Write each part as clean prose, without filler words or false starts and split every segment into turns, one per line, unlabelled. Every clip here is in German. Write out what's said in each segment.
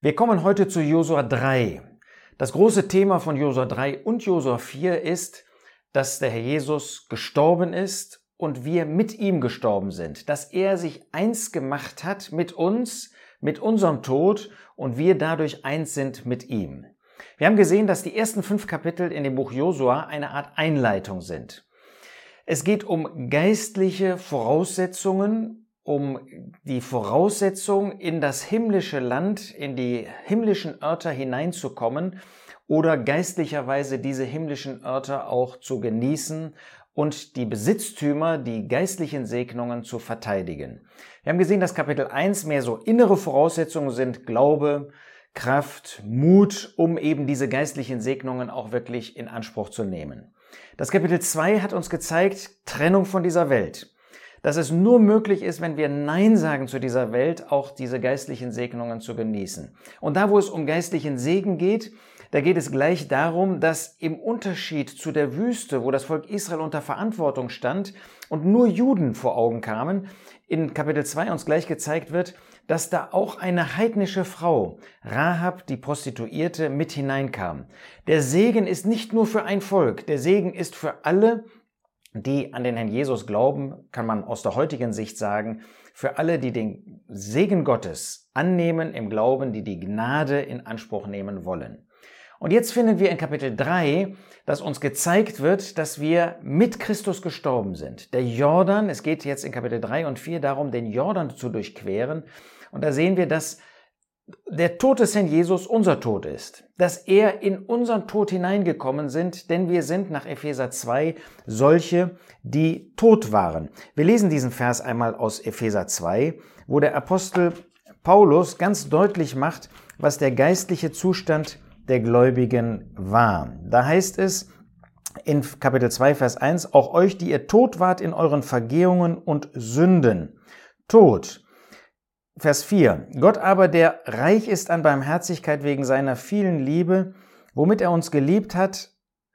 Wir kommen heute zu Josua 3. Das große Thema von Josua 3 und Josua 4 ist, dass der Herr Jesus gestorben ist und wir mit ihm gestorben sind, dass er sich eins gemacht hat mit uns, mit unserem Tod und wir dadurch eins sind mit ihm. Wir haben gesehen, dass die ersten 5 Kapitel in dem Buch Josua eine Art Einleitung sind. Es geht um geistliche Voraussetzungen, um die Voraussetzung, in das himmlische Land, in die himmlischen Örter hineinzukommen oder geistlicherweise diese himmlischen Örter auch zu genießen und die Besitztümer, die geistlichen Segnungen zu verteidigen. Wir haben gesehen, dass Kapitel 1 mehr so innere Voraussetzungen sind, Glaube, Kraft, Mut, um eben diese geistlichen Segnungen auch wirklich in Anspruch zu nehmen. Das Kapitel 2 hat uns gezeigt, Trennung von dieser Welt. Dass es nur möglich ist, wenn wir Nein sagen zu dieser Welt, auch diese geistlichen Segnungen zu genießen. Und da, wo es um geistlichen Segen geht, da geht es gleich darum, dass im Unterschied zu der Wüste, wo das Volk Israel unter Verantwortung stand und nur Juden vor Augen kamen, in Kapitel 2 uns gleich gezeigt wird, dass da auch eine heidnische Frau, Rahab, die Prostituierte, mit hineinkam. Der Segen ist nicht nur für ein Volk, der Segen ist für alle, die an den Herrn Jesus glauben, kann man aus der heutigen Sicht sagen, für alle, die den Segen Gottes annehmen im Glauben, die die Gnade in Anspruch nehmen wollen. Und jetzt finden wir in Kapitel 3, dass uns gezeigt wird, dass wir mit Christus gestorben sind. Der Jordan, es geht jetzt in Kapitel 3 und 4 darum, den Jordan zu durchqueren. Und da sehen wir, dass der Tod des Herrn Jesus unser Tod ist, dass er in unseren Tod hineingekommen sind, denn wir sind nach Epheser 2 solche, die tot waren. Wir lesen diesen Vers einmal aus Epheser 2, wo der Apostel Paulus ganz deutlich macht, was der geistliche Zustand der Gläubigen war. Da heißt es in Kapitel 2, Vers 1, auch euch, die ihr tot wart in euren Vergehungen und Sünden. Tot. Vers 4. Gott aber, der reich ist an Barmherzigkeit wegen seiner vielen Liebe, womit er uns geliebt hat,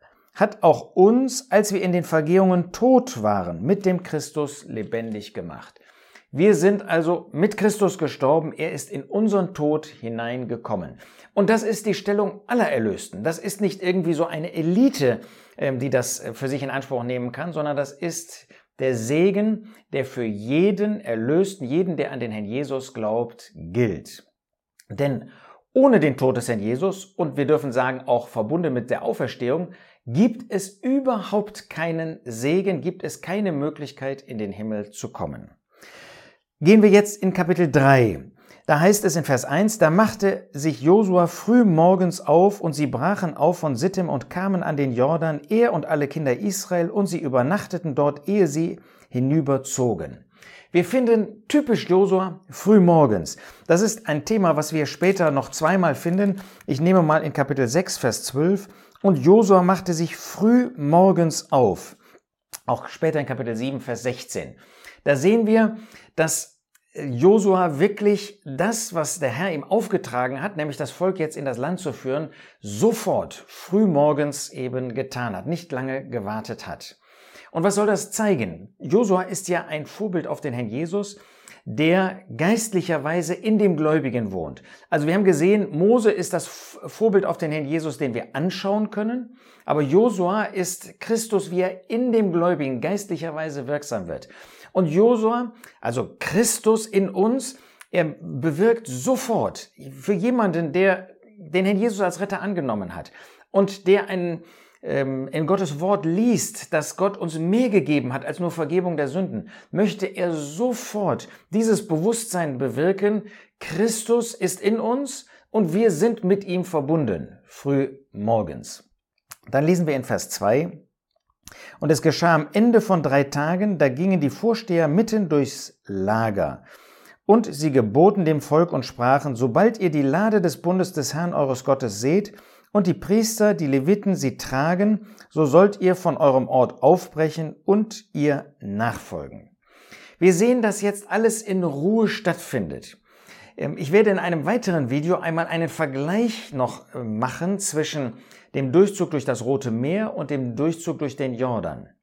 hat auch uns, als wir in den Vergehungen tot waren, mit dem Christus lebendig gemacht. Wir sind also mit Christus gestorben, er ist in unseren Tod hineingekommen. Und das ist die Stellung aller Erlösten. Das ist nicht irgendwie so eine Elite, die das für sich in Anspruch nehmen kann, sondern das ist der Segen, der für jeden Erlösten, jeden, der an den Herrn Jesus glaubt, gilt. Denn ohne den Tod des Herrn Jesus, und wir dürfen sagen, auch verbunden mit der Auferstehung, gibt es überhaupt keinen Segen, gibt es keine Möglichkeit, in den Himmel zu kommen. Gehen wir jetzt in Kapitel 3. Da heißt es in Vers 1, da machte sich Josua früh morgens auf und sie brachen auf von Sittim und kamen an den Jordan, er und alle Kinder Israel, und sie übernachteten dort, ehe sie hinüberzogen. Wir finden typisch Josua früh morgens. Das ist ein Thema, was wir später noch zweimal finden. Ich nehme mal in Kapitel 6, Vers 12. Und Josua machte sich früh morgens auf. Auch später in Kapitel 7, Vers 16. Da sehen wir, dass Josua wirklich das, was der Herr ihm aufgetragen hat, nämlich das Volk jetzt in das Land zu führen, sofort frühmorgens eben getan hat, nicht lange gewartet hat. Und was soll das zeigen? Josua ist ja ein Vorbild auf den Herrn Jesus, der geistlicherweise in dem Gläubigen wohnt. Also wir haben gesehen, Mose ist das Vorbild auf den Herrn Jesus, den wir anschauen können, aber Josua ist Christus, wie er in dem Gläubigen geistlicherweise wirksam wird. Und Josua, also Christus in uns, er bewirkt sofort für jemanden, der den Herrn Jesus als Retter angenommen hat und der in Gottes Wort liest, dass Gott uns mehr gegeben hat als nur Vergebung der Sünden, möchte er sofort dieses Bewusstsein bewirken, Christus ist in uns und wir sind mit ihm verbunden, früh morgens. Dann lesen wir in Vers 2, und es geschah am Ende von 3 Tagen, da gingen die Vorsteher mitten durchs Lager. Und sie geboten dem Volk und sprachen, sobald ihr die Lade des Bundes des Herrn eures Gottes seht und die Priester, die Leviten, sie tragen, so sollt ihr von eurem Ort aufbrechen und ihr nachfolgen. Wir sehen, dass jetzt alles in Ruhe stattfindet. Ich werde in einem weiteren Video einmal einen Vergleich noch machen zwischen dem Durchzug durch das Rote Meer und dem Durchzug durch den Jordan.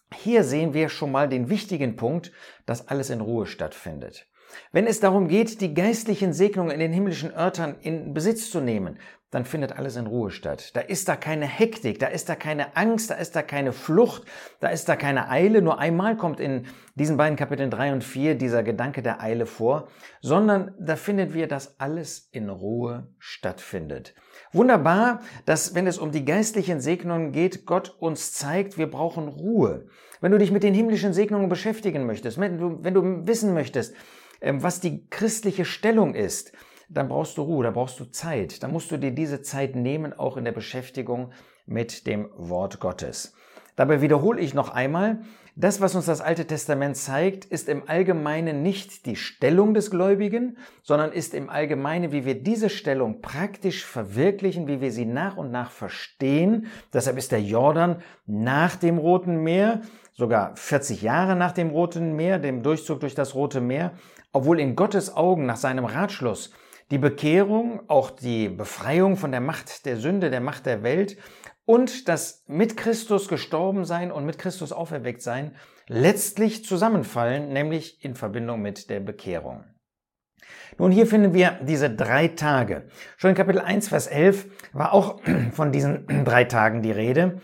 Hier sehen wir schon mal den wichtigen Punkt, dass alles in Ruhe stattfindet. Wenn es darum geht, die geistlichen Segnungen in den himmlischen Örtern in Besitz zu nehmen, dann findet alles in Ruhe statt. Da ist da keine Hektik, da ist da keine Angst, da ist da keine Flucht, da ist da keine Eile. Nur einmal kommt in diesen beiden Kapiteln 3 und 4 dieser Gedanke der Eile vor, sondern da finden wir, dass alles in Ruhe stattfindet. Wunderbar, dass, wenn es um die geistlichen Segnungen geht, Gott uns zeigt, wir brauchen Ruhe. Wenn du dich mit den himmlischen Segnungen beschäftigen möchtest, wenn du wissen möchtest, was die christliche Stellung ist, dann brauchst du Ruhe, da brauchst du Zeit. Da musst du dir diese Zeit nehmen, auch in der Beschäftigung mit dem Wort Gottes. Dabei wiederhole ich noch einmal, das, was uns das Alte Testament zeigt, ist im Allgemeinen nicht die Stellung des Gläubigen, sondern ist im Allgemeinen, wie wir diese Stellung praktisch verwirklichen, wie wir sie nach und nach verstehen. Deshalb ist der Jordan nach dem Roten Meer, sogar 40 Jahre nach dem Roten Meer, dem Durchzug durch das Rote Meer, obwohl in Gottes Augen nach seinem Ratschluss die Bekehrung, auch die Befreiung von der Macht der Sünde, der Macht der Welt und das mit Christus gestorben sein und mit Christus auferweckt sein letztlich zusammenfallen, nämlich in Verbindung mit der Bekehrung. Nun, hier finden wir diese 3 Tage. Schon in Kapitel 1, Vers 11 war auch von diesen 3 Tagen die Rede.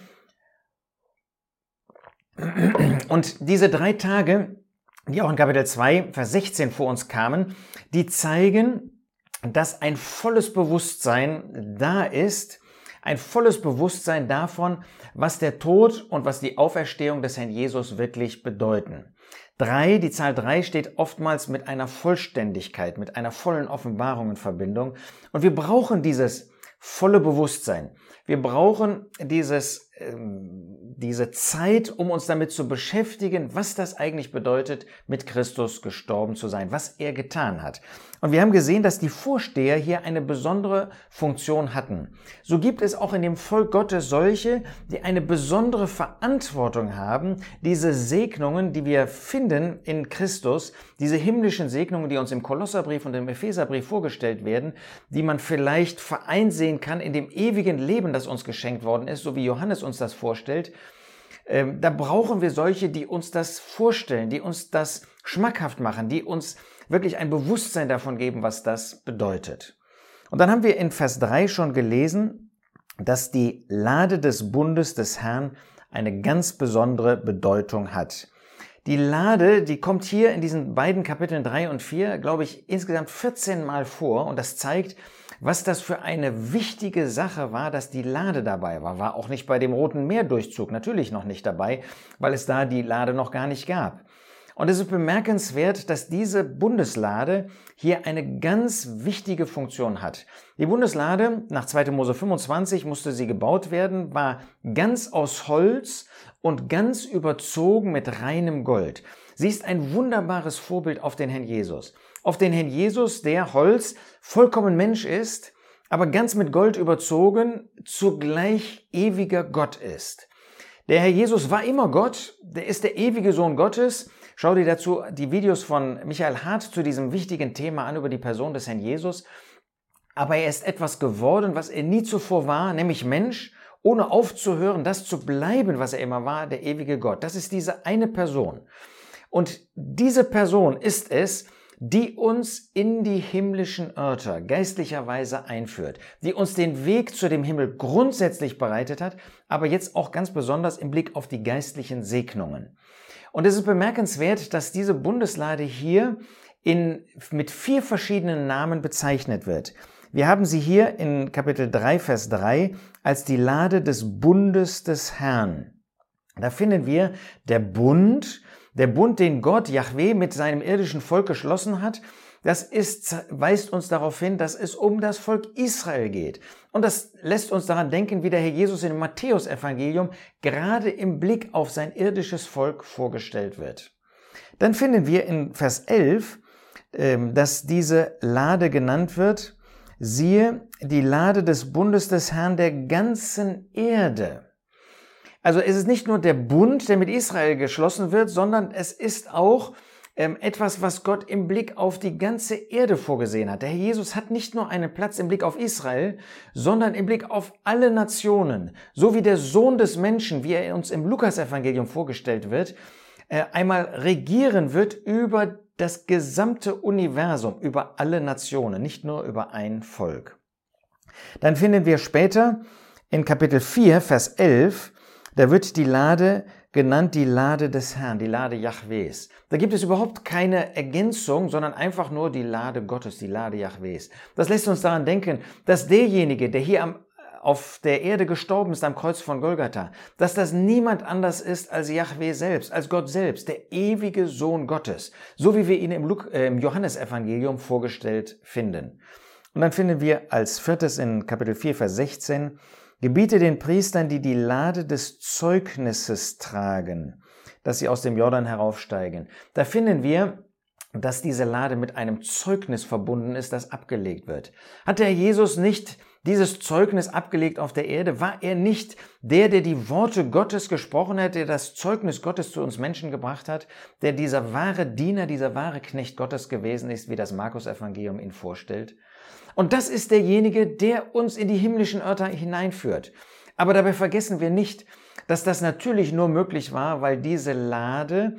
Und diese 3 Tage, die auch in Kapitel 2, Vers 16 vor uns kamen, die zeigen, dass ein volles Bewusstsein da ist, ein volles Bewusstsein davon, was der Tod und was die Auferstehung des Herrn Jesus wirklich bedeuten. 3, die Zahl 3 steht oftmals mit einer Vollständigkeit, mit einer vollen Offenbarung in Verbindung. Und wir brauchen dieses volle Bewusstsein. Wir brauchen diese Zeit, um uns damit zu beschäftigen, was das eigentlich bedeutet, mit Christus gestorben zu sein, was er getan hat. Und wir haben gesehen, dass die Vorsteher hier eine besondere Funktion hatten. So gibt es auch in dem Volk Gottes solche, die eine besondere Verantwortung haben, diese Segnungen, die wir finden in Christus, diese himmlischen Segnungen, die uns im Kolosserbrief und im Epheserbrief vorgestellt werden, die man vielleicht vereinsehen kann in dem ewigen Leben, das uns geschenkt worden ist, so wie Johannes uns das vorstellt. Da brauchen wir solche, die uns das vorstellen, die uns das schmackhaft machen, die uns wirklich ein Bewusstsein davon geben, was das bedeutet. Und dann haben wir in Vers 3 schon gelesen, dass die Lade des Bundes des Herrn eine ganz besondere Bedeutung hat. Die Lade, die kommt hier in diesen beiden Kapiteln 3 und 4, glaube ich, insgesamt 14 Mal vor und das zeigt, was das für eine wichtige Sache war, dass die Lade dabei war. War auch nicht bei dem Roten Meerdurchzug, natürlich noch nicht dabei, weil es da die Lade noch gar nicht gab. Und es ist bemerkenswert, dass diese Bundeslade hier eine ganz wichtige Funktion hat. Die Bundeslade, nach 2. Mose 25 musste sie gebaut werden, war ganz aus Holz und ganz überzogen mit reinem Gold. Sie ist ein wunderbares Vorbild auf den Herrn Jesus. Auf den Herrn Jesus, der Holz, vollkommen Mensch ist, aber ganz mit Gold überzogen, zugleich ewiger Gott ist. Der Herr Jesus war immer Gott, der ist der ewige Sohn Gottes. Schau dir dazu die Videos von Michael Hart zu diesem wichtigen Thema an über die Person des Herrn Jesus. Aber er ist etwas geworden, was er nie zuvor war, nämlich Mensch, ohne aufzuhören, das zu bleiben, was er immer war, der ewige Gott. Das ist diese eine Person. Und diese Person ist es, die uns in die himmlischen Örter geistlicherweise einführt, die uns den Weg zu dem Himmel grundsätzlich bereitet hat, aber jetzt auch ganz besonders im Blick auf die geistlichen Segnungen. Und es ist bemerkenswert, dass diese Bundeslade hier mit 4 verschiedenen Namen bezeichnet wird. Wir haben sie hier in Kapitel 3, Vers 3 als die Lade des Bundes des Herrn. Da finden wir der Bund, den Gott, Jahwe, mit seinem irdischen Volk geschlossen hat. Das weist uns darauf hin, dass es um das Volk Israel geht. Und das lässt uns daran denken, wie der Herr Jesus in dem Matthäus-Evangelium gerade im Blick auf sein irdisches Volk vorgestellt wird. Dann finden wir in Vers 11, dass diese Lade genannt wird, siehe, die Lade des Bundes des Herrn der ganzen Erde. Also es ist nicht nur der Bund, der mit Israel geschlossen wird, sondern es ist auch etwas, was Gott im Blick auf die ganze Erde vorgesehen hat. Der Herr Jesus hat nicht nur einen Platz im Blick auf Israel, sondern im Blick auf alle Nationen. So wie der Sohn des Menschen, wie er uns im Lukasevangelium vorgestellt wird, einmal regieren wird über das gesamte Universum, über alle Nationen, nicht nur über ein Volk. Dann finden wir später in Kapitel 4, Vers 11, da wird die Lade genannt, die Lade des Herrn, die Lade Jahwes. Da gibt es überhaupt keine Ergänzung, sondern einfach nur die Lade Gottes, die Lade Jahwes. Das lässt uns daran denken, dass derjenige, der hier auf der Erde gestorben ist am Kreuz von Golgatha, dass das niemand anders ist als Jahwe selbst, als Gott selbst, der ewige Sohn Gottes, so wie wir ihn im Johannesevangelium vorgestellt finden. Und dann finden wir als viertes in Kapitel 4, Vers 16, gebiete den Priestern, die die Lade des Zeugnisses tragen, dass sie aus dem Jordan heraufsteigen. Da finden wir, dass diese Lade mit einem Zeugnis verbunden ist, das abgelegt wird. Hat der Herr Jesus nicht dieses Zeugnis abgelegt auf der Erde? War er nicht der die Worte Gottes gesprochen hat, der das Zeugnis Gottes zu uns Menschen gebracht hat, der dieser wahre Diener, dieser wahre Knecht Gottes gewesen ist, wie das Markus-Evangelium ihn vorstellt? Und das ist derjenige, der uns in die himmlischen Örter hineinführt. Aber dabei vergessen wir nicht, dass das natürlich nur möglich war, weil diese Lade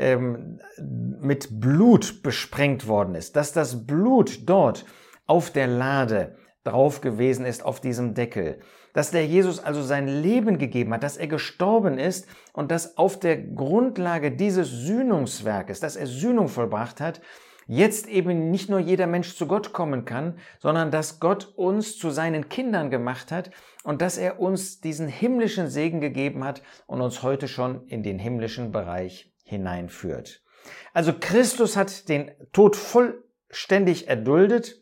mit Blut besprengt worden ist, dass das Blut dort auf der Lade drauf gewesen ist, auf diesem Deckel, dass der Jesus also sein Leben gegeben hat, dass er gestorben ist und dass auf der Grundlage dieses Sühnungswerkes, dass er Sühnung vollbracht hat, jetzt eben nicht nur jeder Mensch zu Gott kommen kann, sondern dass Gott uns zu seinen Kindern gemacht hat und dass er uns diesen himmlischen Segen gegeben hat und uns heute schon in den himmlischen Bereich hineinführt. Also Christus hat den Tod vollständig erduldet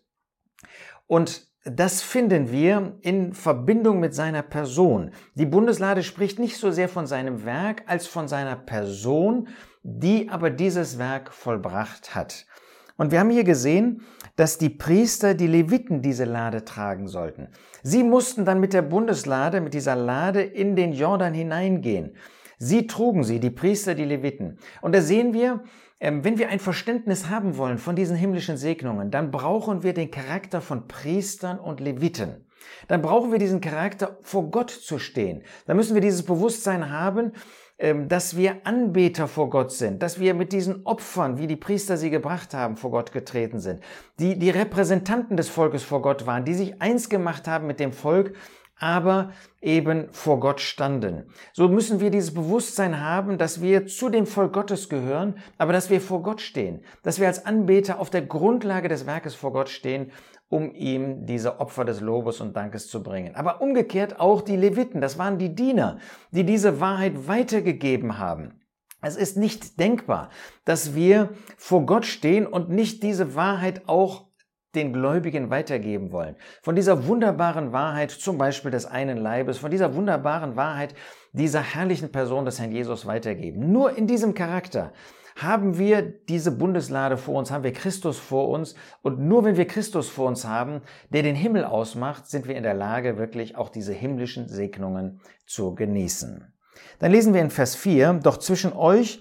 und das finden wir in Verbindung mit seiner Person. Die Bundeslade spricht nicht so sehr von seinem Werk als von seiner Person, die aber dieses Werk vollbracht hat. Und wir haben hier gesehen, dass die Priester, die Leviten diese Lade tragen sollten. Sie mussten dann mit der Bundeslade, mit dieser Lade in den Jordan hineingehen. Sie trugen sie, die Priester, die Leviten. Und da sehen wir, wenn wir ein Verständnis haben wollen von diesen himmlischen Segnungen, dann brauchen wir den Charakter von Priestern und Leviten. Dann brauchen wir diesen Charakter, vor Gott zu stehen. Da müssen wir dieses Bewusstsein haben, dass wir Anbeter vor Gott sind, dass wir mit diesen Opfern, wie die Priester sie gebracht haben, vor Gott getreten sind, die Repräsentanten des Volkes vor Gott waren, die sich eins gemacht haben mit dem Volk, aber eben vor Gott standen. So müssen wir dieses Bewusstsein haben, dass wir zu dem Volk Gottes gehören, aber dass wir vor Gott stehen, dass wir als Anbeter auf der Grundlage des Werkes vor Gott stehen, um ihm diese Opfer des Lobes und Dankes zu bringen. Aber umgekehrt auch die Leviten, das waren die Diener, die diese Wahrheit weitergegeben haben. Es ist nicht denkbar, dass wir vor Gott stehen und nicht diese Wahrheit auch den Gläubigen weitergeben wollen. Von dieser wunderbaren Wahrheit, zum Beispiel des einen Leibes, von dieser wunderbaren Wahrheit dieser herrlichen Person des Herrn Jesus weitergeben. Nur in diesem Charakter haben wir diese Bundeslade vor uns, haben wir Christus vor uns und nur wenn wir Christus vor uns haben, der den Himmel ausmacht, sind wir in der Lage, wirklich auch diese himmlischen Segnungen zu genießen. Dann lesen wir in Vers 4, doch zwischen euch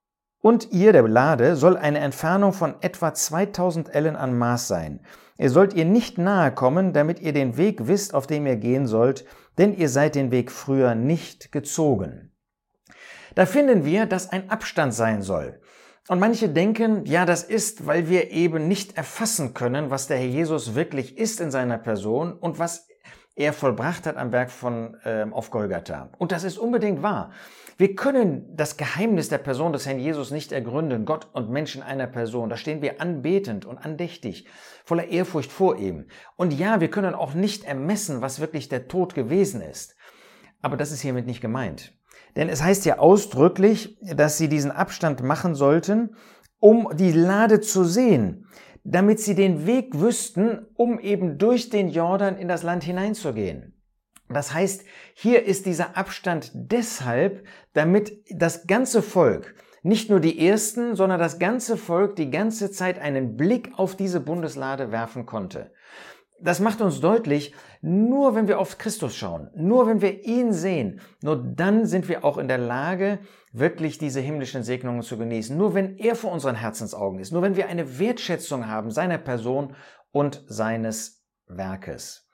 und ihr, der Lade, soll eine Entfernung von etwa 2000 Ellen an Maß sein. Ihr sollt ihr nicht nahe kommen, damit ihr den Weg wisst, auf dem ihr gehen sollt, denn ihr seid den Weg früher nicht gezogen. Da finden wir, dass ein Abstand sein soll. Und manche denken, ja, das ist, weil wir eben nicht erfassen können, was der Herr Jesus wirklich ist in seiner Person und was er vollbracht hat am Werk auf Golgatha. Und das ist unbedingt wahr. Wir können das Geheimnis der Person des Herrn Jesus nicht ergründen, Gott und Menschen einer Person. Da stehen wir anbetend und andächtig, voller Ehrfurcht vor ihm. Und ja, wir können auch nicht ermessen, was wirklich der Tod gewesen ist. Aber das ist hiermit nicht gemeint. Denn es heißt ja ausdrücklich, dass sie diesen Abstand machen sollten, um die Lade zu sehen, damit sie den Weg wüssten, um eben durch den Jordan in das Land hineinzugehen. Das heißt, hier ist dieser Abstand deshalb, damit das ganze Volk, nicht nur die Ersten, sondern das ganze Volk die ganze Zeit einen Blick auf diese Bundeslade werfen konnte. Das macht uns deutlich, nur wenn wir auf Christus schauen, nur wenn wir ihn sehen, nur dann sind wir auch in der Lage, wirklich diese himmlischen Segnungen zu genießen. Nur wenn er vor unseren Herzensaugen ist, nur wenn wir eine Wertschätzung haben seiner Person und seines Werkes.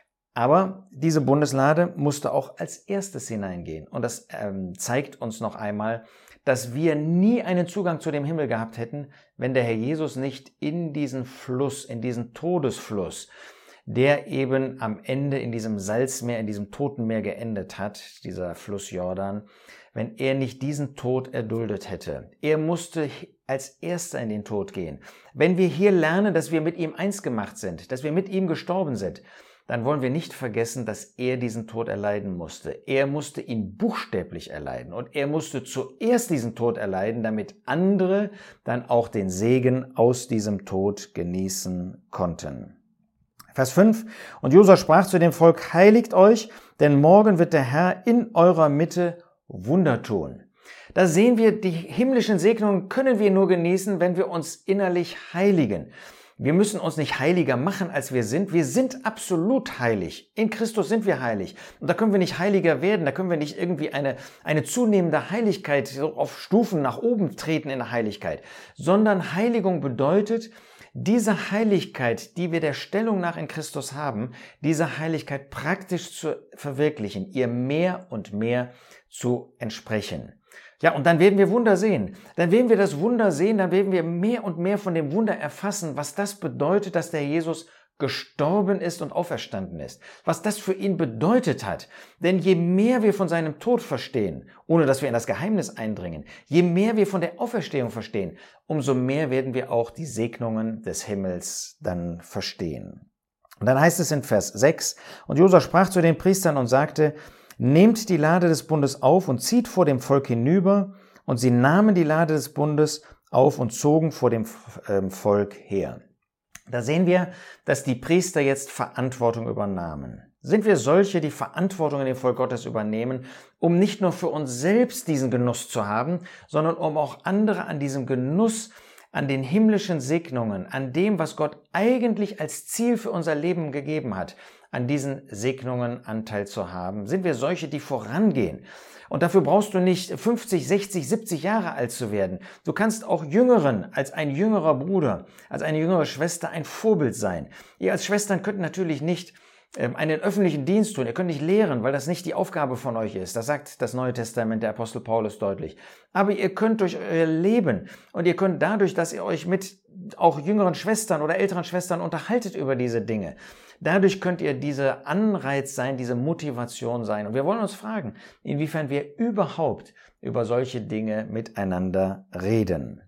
Aber diese Bundeslade musste auch als erstes hineingehen. Und das zeigt uns noch einmal, dass wir nie einen Zugang zu dem Himmel gehabt hätten, wenn der Herr Jesus nicht in diesen Fluss, in diesen Todesfluss, der eben am Ende in diesem Salzmeer, in diesem Totenmeer geendet hat, dieser Fluss Jordan, wenn er nicht diesen Tod erduldet hätte. Er musste als Erster in den Tod gehen. Wenn wir hier lernen, dass wir mit ihm eins gemacht sind, dass wir mit ihm gestorben sind, dann wollen wir nicht vergessen, dass er diesen Tod erleiden musste. Er musste ihn buchstäblich erleiden und er musste zuerst diesen Tod erleiden, damit andere dann auch den Segen aus diesem Tod genießen konnten. Vers 5. Und Josua sprach zu dem Volk, heiligt euch, denn morgen wird der Herr in eurer Mitte Wunder tun. Da sehen wir, die himmlischen Segnungen können wir nur genießen, wenn wir uns innerlich heiligen. Wir müssen uns nicht heiliger machen, als wir sind. Wir sind absolut heilig. In Christus sind wir heilig. Und da können wir nicht heiliger werden. Da können wir nicht irgendwie eine zunehmende Heiligkeit so auf Stufen nach oben treten in der Heiligkeit. Sondern Heiligung bedeutet, diese Heiligkeit, die wir der Stellung nach in Christus haben, diese Heiligkeit praktisch zu verwirklichen, ihr mehr und mehr zu entsprechen. Ja, und dann werden wir Wunder sehen. Dann werden wir das Wunder sehen, dann werden wir mehr und mehr von dem Wunder erfassen, was das bedeutet, dass der Jesus gestorben ist und auferstanden ist. Was das für ihn bedeutet hat. Denn je mehr wir von seinem Tod verstehen, ohne dass wir in das Geheimnis eindringen, je mehr wir von der Auferstehung verstehen, umso mehr werden wir auch die Segnungen des Himmels dann verstehen. Und dann heißt es in Vers 6, und Josua sprach zu den Priestern und sagte, nehmt die Lade des Bundes auf und zieht vor dem Volk hinüber. Und sie nahmen die Lade des Bundes auf und zogen vor dem Volk her. Da sehen wir, dass die Priester jetzt Verantwortung übernahmen. Sind wir solche, die Verantwortung in dem Volk Gottes übernehmen, um nicht nur für uns selbst diesen Genuss zu haben, sondern um auch andere an diesem Genuss, an den himmlischen Segnungen, an dem, was Gott eigentlich als Ziel für unser Leben gegeben hat, an diesen Segnungen Anteil zu haben? Sind wir solche, die vorangehen? Und dafür brauchst du nicht 50, 60, 70 Jahre alt zu werden. Du kannst auch Jüngeren, als ein jüngerer Bruder, als eine jüngere Schwester ein Vorbild sein. Ihr als Schwestern könnt natürlich nicht einen öffentlichen Dienst tun. Ihr könnt nicht lehren, weil das nicht die Aufgabe von euch ist. Das sagt das Neue Testament, der Apostel Paulus deutlich. Aber ihr könnt durch euer Leben und ihr könnt dadurch, dass ihr euch mit auch jüngeren Schwestern oder älteren Schwestern unterhaltet über diese Dinge, dadurch könnt ihr dieser Anreiz sein, diese Motivation sein. Und wir wollen uns fragen, inwiefern wir überhaupt über solche Dinge miteinander reden.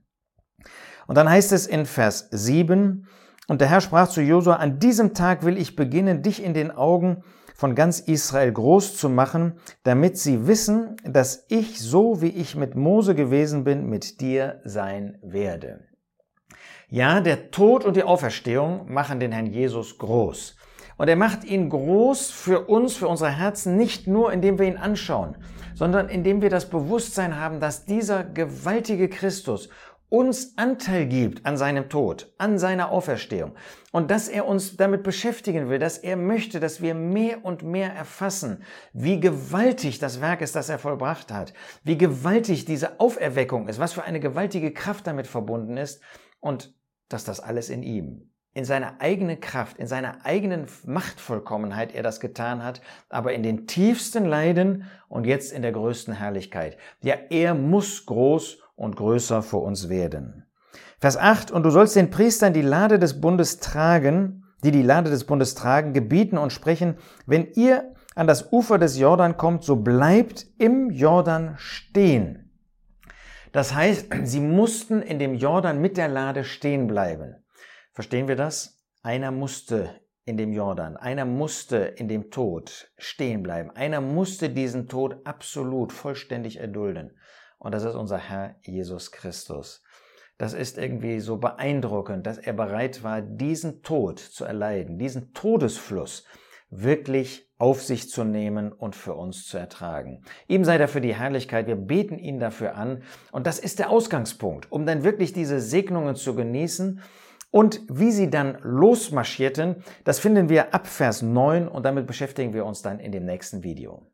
Und dann heißt es in Vers 7, und der Herr sprach zu Josua, an diesem Tag will ich beginnen, dich in den Augen von ganz Israel groß zu machen, damit sie wissen, dass ich, so wie ich mit Mose gewesen bin, mit dir sein werde. Ja, der Tod und die Auferstehung machen den Herrn Jesus groß. Und er macht ihn groß für uns, für unsere Herzen, nicht nur, indem wir ihn anschauen, sondern indem wir das Bewusstsein haben, dass dieser gewaltige Christus uns Anteil gibt an seinem Tod, an seiner Auferstehung und dass er uns damit beschäftigen will, dass er möchte, dass wir mehr und mehr erfassen, wie gewaltig das Werk ist, das er vollbracht hat, wie gewaltig diese Auferweckung ist, was für eine gewaltige Kraft damit verbunden ist und dass das alles in ihm, in seiner eigenen Kraft, in seiner eigenen Machtvollkommenheit er das getan hat, aber in den tiefsten Leiden und jetzt in der größten Herrlichkeit. Ja, er muss groß und größer für uns werden. Vers 8, und du sollst den Priestern die Lade des Bundes tragen, die Lade des Bundes tragen, gebieten und sprechen, wenn ihr an das Ufer des Jordan kommt, so bleibt im Jordan stehen. Das heißt, sie mussten in dem Jordan mit der Lade stehen bleiben. Verstehen wir das? Einer musste in dem Jordan, einer musste in dem Tod stehen bleiben. Einer musste diesen Tod absolut, vollständig erdulden. Und das ist unser Herr Jesus Christus. Das ist irgendwie so beeindruckend, dass er bereit war, diesen Tod zu erleiden, diesen Todesfluss wirklich auf sich zu nehmen und für uns zu ertragen. Ihm sei dafür die Herrlichkeit, wir beten ihn dafür an. Und das ist der Ausgangspunkt, um dann wirklich diese Segnungen zu genießen Und wie sie dann losmarschierten, das finden wir ab Vers 9 und damit beschäftigen wir uns dann in dem nächsten Video.